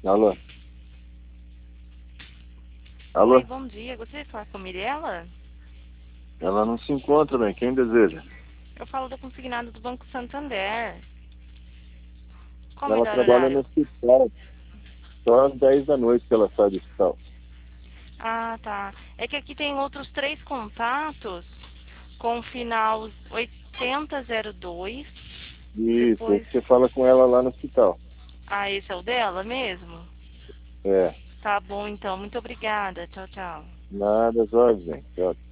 Alô? Oi, Alô? bom dia. Gostaria de falar com a Mirella? Ela não se encontra, bem. Quem deseja? Eu falo da consignada do Banco Santander. Qual o Ela melhor trabalha no horário? hospital. Só às 10 da noite que ela sai do hospital. Ah, tá. É que aqui tem outros três contatos com o final 8002. Isso, Depois. você fala com ela lá no hospital. Ah, esse é o dela mesmo? É, Tá bom, então. Muito obrigada. Tchau, tchau. nada, Jorge, bem. Tchau.